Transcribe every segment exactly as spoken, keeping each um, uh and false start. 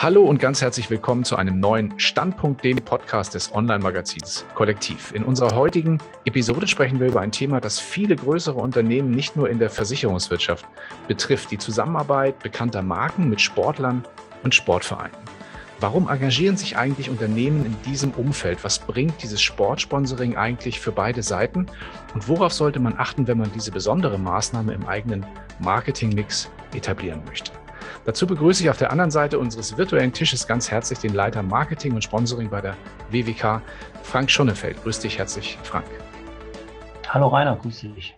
Hallo und ganz herzlich willkommen zu einem neuen Standpunkt, dem Podcast des Online-Magazins Kollektiv. In unserer heutigen Episode sprechen wir über ein Thema, das viele größere Unternehmen nicht nur in der Versicherungswirtschaft betrifft, die Zusammenarbeit bekannter Marken mit Sportlern und Sportvereinen. Warum engagieren sich eigentlich Unternehmen in diesem Umfeld? Was bringt dieses Sportsponsoring eigentlich für beide Seiten? Und worauf sollte man achten, wenn man diese besondere Maßnahme im eigenen Marketingmix etablieren möchte? Dazu begrüße ich auf der anderen Seite unseres virtuellen Tisches ganz herzlich den Leiter Marketing und Sponsoring bei der W W K, Frank Schonnefeld. Grüß dich herzlich, Frank. Hallo Rainer, grüß dich.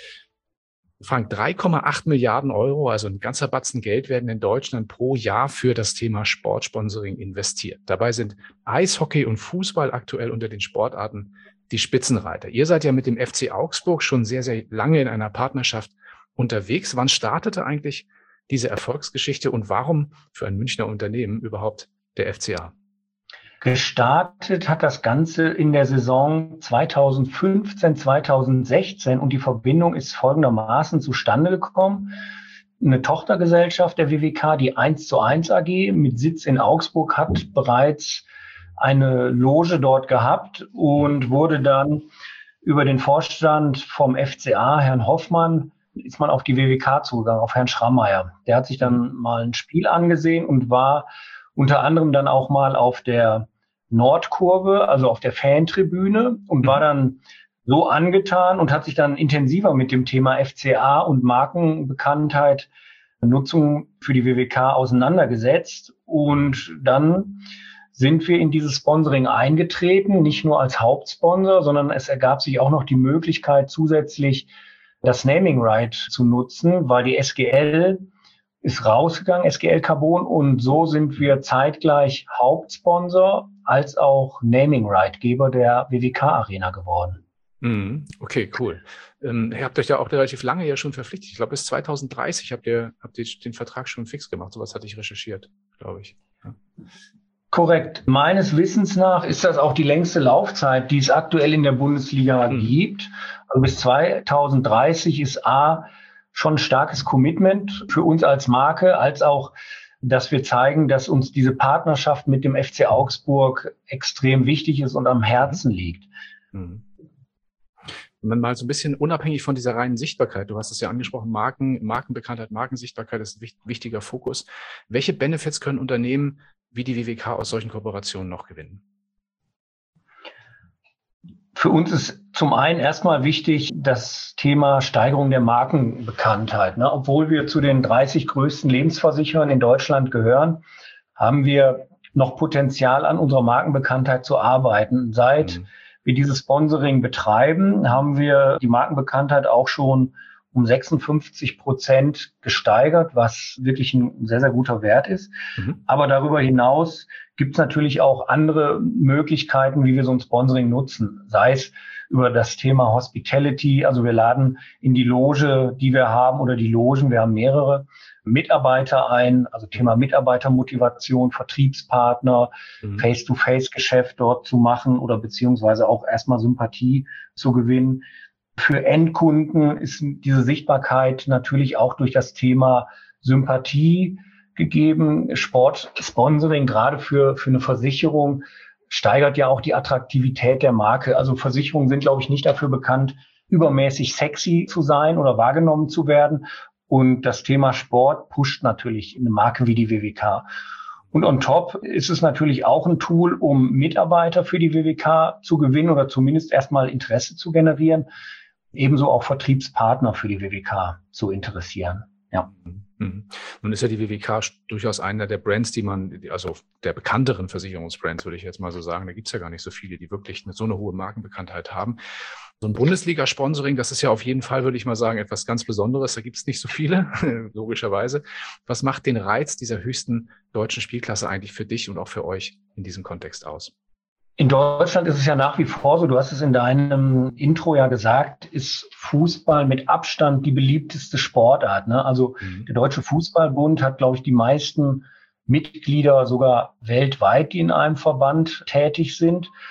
Frank, drei Komma acht Milliarden Euro, also ein ganzer Batzen Geld, werden in Deutschland pro Jahr für das Thema Sportsponsoring investiert. Dabei sind Eishockey und Fußball aktuell unter den Sportarten die Spitzenreiter. Ihr seid ja mit dem F C Augsburg schon sehr, sehr lange in einer Partnerschaft unterwegs. Wann startete eigentlich diese Erfolgsgeschichte und warum für ein Münchner Unternehmen überhaupt der F C A? Gestartet hat das Ganze in der Saison zweitausendfünfzehn, zweitausendsechzehn und die Verbindung ist folgendermaßen zustande gekommen. Eine Tochtergesellschaft der W W K, die eins zu eins A G mit Sitz in Augsburg, hat bereits eine Loge dort gehabt und wurde dann über den Vorstand vom F C A, Herrn Hoffmann, ist man auf die W W K zugegangen, auf Herrn Schrammeier. Der hat sich dann mal ein Spiel angesehen und war unter anderem dann auch mal auf der Nordkurve, also auf der Fantribüne und war dann so angetan und hat sich dann intensiver mit dem Thema F C A und Markenbekanntheit, Nutzung für die W W K auseinandergesetzt. Und dann sind wir in dieses Sponsoring eingetreten, nicht nur als Hauptsponsor, sondern es ergab sich auch noch die Möglichkeit, zusätzlich das Naming Right zu nutzen, weil die S G L ist rausgegangen, S G L Carbon, und so sind wir zeitgleich Hauptsponsor als auch Naming Right Geber der W W K Arena geworden. Okay, cool. Ähm, ihr habt euch ja auch relativ lange ja schon verpflichtet. Ich glaube, bis zweitausenddreißig habt ihr, habt ihr den Vertrag schon fix gemacht. Sowas hatte ich recherchiert, glaube ich. Ja. Korrekt. Meines Wissens nach ist das auch die längste Laufzeit, die es aktuell in der Bundesliga mhm. gibt. Also bis zweitausenddreißig ist A schon ein starkes Commitment für uns als Marke, als auch, dass wir zeigen, dass uns diese Partnerschaft mit dem F C Augsburg extrem wichtig ist und am Herzen liegt. Mhm. Wenn man mal so ein bisschen unabhängig von dieser reinen Sichtbarkeit, du hast es ja angesprochen, Marken, Markenbekanntheit, Markensichtbarkeit ist ein wichtiger Fokus. Welche Benefits können Unternehmen wie die W W K aus solchen Kooperationen noch gewinnen? Für uns ist zum einen erstmal wichtig das Thema Steigerung der Markenbekanntheit. Ne? Obwohl wir zu den dreißig größten Lebensversicherern in Deutschland gehören, haben wir noch Potenzial, an unserer Markenbekanntheit zu arbeiten. Seit mhm. wir dieses Sponsoring betreiben, haben wir die Markenbekanntheit auch schon um sechsundfünfzig Prozent gesteigert, was wirklich ein sehr, sehr guter Wert ist. Mhm. Aber darüber hinaus gibt es natürlich auch andere Möglichkeiten, wie wir so ein Sponsoring nutzen. Sei es über das Thema Hospitality, also wir laden in die Loge, die wir haben, oder die Logen, wir haben mehrere Mitarbeiter ein, also Thema Mitarbeitermotivation, Vertriebspartner, mhm. Face-to-Face-Geschäft dort zu machen oder beziehungsweise auch erstmal Sympathie zu gewinnen. Für Endkunden ist diese Sichtbarkeit natürlich auch durch das Thema Sympathie gegeben. Sportsponsoring, gerade für, für eine Versicherung, steigert ja auch die Attraktivität der Marke. Also Versicherungen sind, glaube ich, nicht dafür bekannt, übermäßig sexy zu sein oder wahrgenommen zu werden. Und das Thema Sport pusht natürlich eine Marke wie die W W K. Und on top ist es natürlich auch ein Tool, um Mitarbeiter für die W W K zu gewinnen oder zumindest erstmal Interesse zu generieren. Ebenso auch Vertriebspartner für die W W K zu interessieren. Ja. Mhm. Nun ist ja die W W K durchaus einer der Brands, die man, also der bekannteren Versicherungsbrands, würde ich jetzt mal so sagen. Da gibt es ja gar nicht so viele, die wirklich eine, so eine hohe Markenbekanntheit haben. So ein Bundesliga-Sponsoring, das ist ja auf jeden Fall, würde ich mal sagen, etwas ganz Besonderes. Da gibt es nicht so viele, logischerweise. Was macht den Reiz dieser höchsten deutschen Spielklasse eigentlich für dich und auch für euch in diesem Kontext aus? In Deutschland ist es ja nach wie vor so, du hast es in deinem Intro ja gesagt, ist Fußball mit Abstand die beliebteste Sportart. Ne? Also mhm. der Deutsche Fußballbund hat, glaube ich, die meisten Mitglieder sogar weltweit, die in einem Verband tätig sind.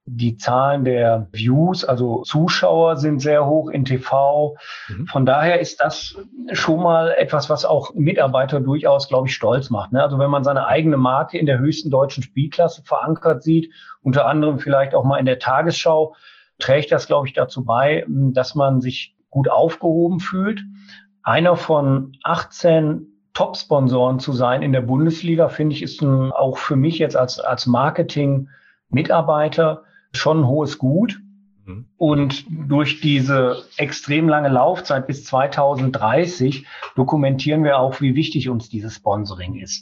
Die Zahlen der Views, also Zuschauer, sind sehr hoch in T V. Mhm. Von daher ist das schon mal etwas, was auch Mitarbeiter durchaus, glaube ich, stolz macht. Also wenn man seine eigene Marke in der höchsten deutschen Spielklasse verankert sieht, unter anderem vielleicht auch mal in der Tagesschau, trägt das, glaube ich, dazu bei, dass man sich gut aufgehoben fühlt. Einer von achtzehn Top-Sponsoren zu sein in der Bundesliga, finde ich, ist ein, auch für mich jetzt als, als Marketing-Mitarbeiter schon ein hohes Gut. Mhm. Und durch diese extrem lange Laufzeit bis zweitausenddreißig dokumentieren wir auch, wie wichtig uns dieses Sponsoring ist.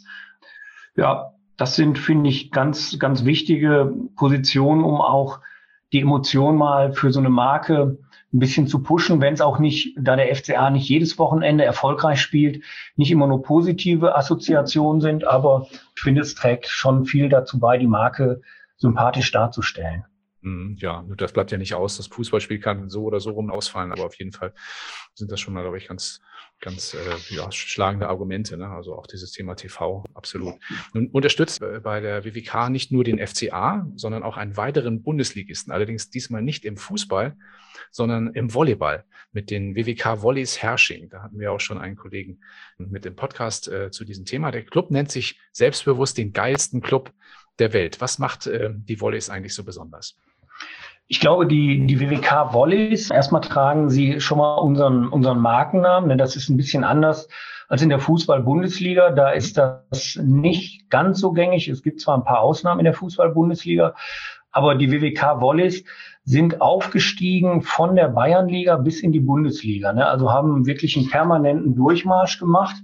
Ja, das sind, finde ich, ganz, ganz wichtige Positionen, um auch die Emotion mal für so eine Marke ein bisschen zu pushen, wenn es auch nicht, da der F C A nicht jedes Wochenende erfolgreich spielt, nicht immer nur positive Assoziationen sind, aber ich finde, es trägt schon viel dazu bei, die Marke sympathisch darzustellen. Ja, das bleibt ja nicht aus. Das Fußballspiel kann so oder so rum ausfallen, aber auf jeden Fall sind das schon mal, glaube ich, ganz, ganz äh, ja, schlagende Argumente. Ne? Also auch dieses Thema T V, absolut. Nun unterstützt bei der W W K nicht nur den F C A, sondern auch einen weiteren Bundesligisten. Allerdings diesmal nicht im Fußball, sondern im Volleyball mit den W W K Volleys Herrsching. Da hatten wir auch schon einen Kollegen mit dem Podcast äh, zu diesem Thema. Der Club nennt sich selbstbewusst den geilsten Club der Welt. Was macht äh, die Volleys eigentlich so besonders? Ich glaube, die, die W W K Volleys, erstmal tragen sie schon mal unseren, unseren Markennamen, denn das ist ein bisschen anders als in der Fußball-Bundesliga. Da ist das nicht ganz so gängig. Es gibt zwar ein paar Ausnahmen in der Fußball-Bundesliga, aber die W W K Volleys sind aufgestiegen von der Bayernliga bis in die Bundesliga, ne? Also haben wirklich einen permanenten Durchmarsch gemacht.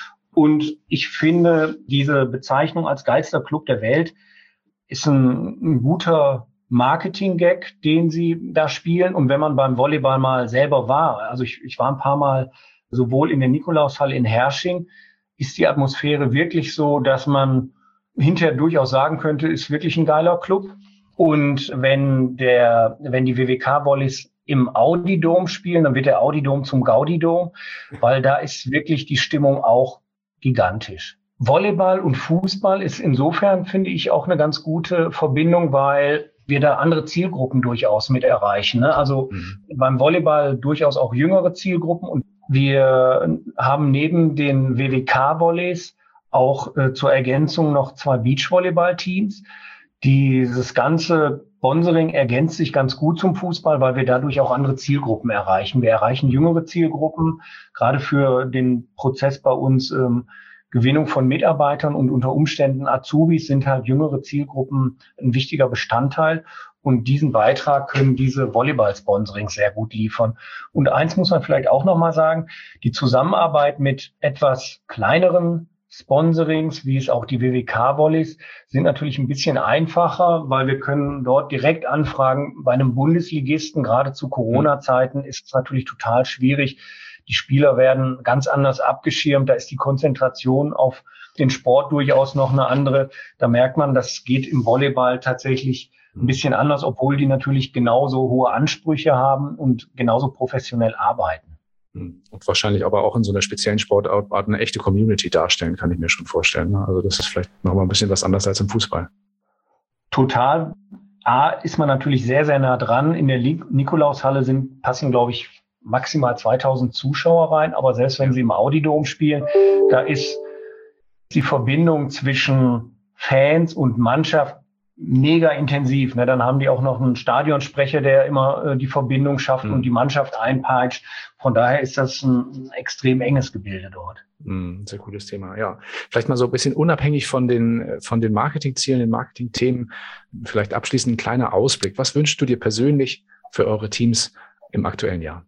Und ich finde, diese Bezeichnung als geilster Club der Welt ist ein, ein guter Marketing-Gag, den sie da spielen. Und wenn man beim Volleyball mal selber war, also ich, ich war ein paar Mal sowohl in der Nikolaushalle in Herrsching, ist die Atmosphäre wirklich so, dass man hinterher durchaus sagen könnte, ist wirklich ein geiler Club. Und wenn der, wenn die W W K Volleys im Audi-Dom spielen, dann wird der Audi-Dom zum Gaudi-Dom, weil da ist wirklich die Stimmung auch gigantisch. Volleyball und Fußball ist insofern, finde ich, auch eine ganz gute Verbindung, weil wir da andere Zielgruppen durchaus mit erreichen. Ne? Also mhm. beim Volleyball durchaus auch jüngere Zielgruppen. Und wir haben neben den W W K-Volleys auch äh, zur Ergänzung noch zwei Beachvolleyball-Teams. Dieses ganze Sponsoring ergänzt sich ganz gut zum Fußball, weil wir dadurch auch andere Zielgruppen erreichen. Wir erreichen jüngere Zielgruppen, gerade für den Prozess bei uns ähm, Gewinnung von Mitarbeitern und unter Umständen Azubis sind halt jüngere Zielgruppen ein wichtiger Bestandteil. Und diesen Beitrag können diese Volleyball-Sponsorings sehr gut liefern. Und eins muss man vielleicht auch nochmal sagen, die Zusammenarbeit mit etwas kleineren Sponsorings, wie es auch die W W K-Volleys, sind natürlich ein bisschen einfacher, weil wir können dort direkt anfragen. Bei einem Bundesligisten, gerade zu Corona-Zeiten, ist es natürlich total schwierig. Die Spieler werden ganz anders abgeschirmt. Da ist die Konzentration auf den Sport durchaus noch eine andere. Da merkt man, das geht im Volleyball tatsächlich ein bisschen anders, obwohl die natürlich genauso hohe Ansprüche haben und genauso professionell arbeiten. Und wahrscheinlich aber auch in so einer speziellen Sportart eine echte Community darstellen, kann ich mir schon vorstellen. Also das ist vielleicht nochmal ein bisschen was anderes als im Fußball. Total. A, ist man natürlich sehr, sehr nah dran. In der Nikolaushalle sind, passen, glaube ich, maximal zweitausend Zuschauer rein. Aber selbst wenn sie im Audi-Dom spielen, da ist die Verbindung zwischen Fans und Mannschaft mega intensiv. Ne? Dann haben die auch noch einen Stadionsprecher, der immer äh, die Verbindung schafft mhm. und die Mannschaft einpeitscht. Von daher ist das ein, ein extrem enges Gebilde dort. Mhm, sehr cooles Thema, ja. Vielleicht mal so ein bisschen unabhängig von den, von den Marketingzielen, den Marketingthemen, vielleicht abschließend ein kleiner Ausblick. Was wünschst du dir persönlich für eure Teams im aktuellen Jahr?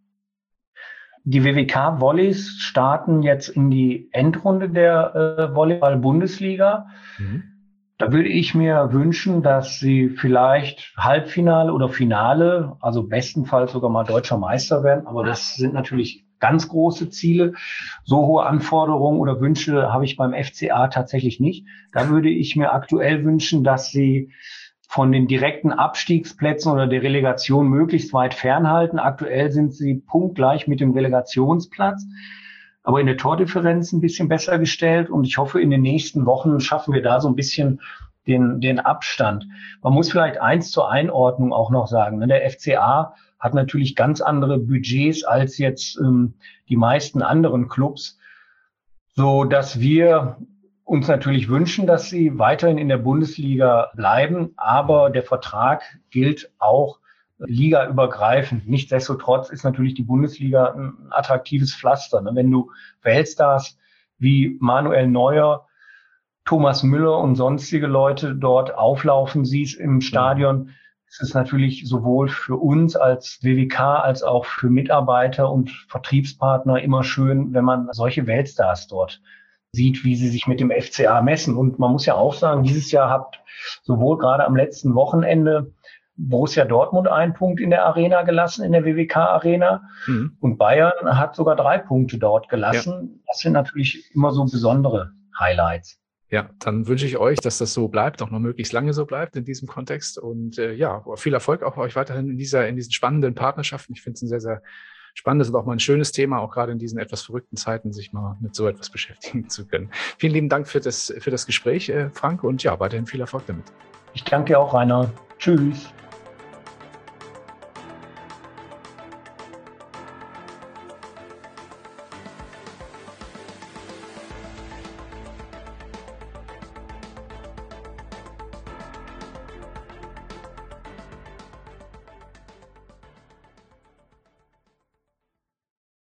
Die W W K Volleys starten jetzt in die Endrunde der äh, Volleyball-Bundesliga. Mhm. Da würde ich mir wünschen, dass sie vielleicht Halbfinale oder Finale, also bestenfalls sogar mal deutscher Meister werden. Aber das sind natürlich ganz große Ziele. So hohe Anforderungen oder Wünsche habe ich beim F C A tatsächlich nicht. Da würde ich mir aktuell wünschen, dass sie von den direkten Abstiegsplätzen oder der Relegation möglichst weit fernhalten. Aktuell sind sie punktgleich mit dem Relegationsplatz, aber in der Tordifferenz ein bisschen besser gestellt. Und ich hoffe, in den nächsten Wochen schaffen wir da so ein bisschen den, den Abstand. Man muss vielleicht eins zur Einordnung auch noch sagen. Der F C A hat natürlich ganz andere Budgets als jetzt ähm, die meisten anderen Clubs, so dass wir uns natürlich wünschen, dass sie weiterhin in der Bundesliga bleiben, aber der Vertrag gilt auch ligaübergreifend. Nichtsdestotrotz ist natürlich die Bundesliga ein attraktives Pflaster. Wenn du Weltstars wie Manuel Neuer, Thomas Müller und sonstige Leute dort auflaufen siehst im Stadion, ist es natürlich sowohl für uns als W W K als auch für Mitarbeiter und Vertriebspartner immer schön, wenn man solche Weltstars dort sieht, wie sie sich mit dem F C A messen. Und man muss ja auch sagen, dieses Jahr hat sowohl gerade am letzten Wochenende Borussia Dortmund einen Punkt in der Arena gelassen, in der W W K-Arena. Mhm. Und Bayern hat sogar drei Punkte dort gelassen. Ja. Das sind natürlich immer so besondere Highlights. Ja, dann wünsche ich euch, dass das so bleibt, auch noch möglichst lange so bleibt in diesem Kontext. Und äh, ja, viel Erfolg auch euch weiterhin in dieser, in diesen spannenden Partnerschaften. Ich finde es ein sehr, sehr spannendes und auch mal ein schönes Thema, auch gerade in diesen etwas verrückten Zeiten, sich mal mit so etwas beschäftigen zu können. Vielen lieben Dank für das, für das Gespräch, äh, Frank, und ja, weiterhin viel Erfolg damit. Ich danke dir auch, Rainer. Tschüss.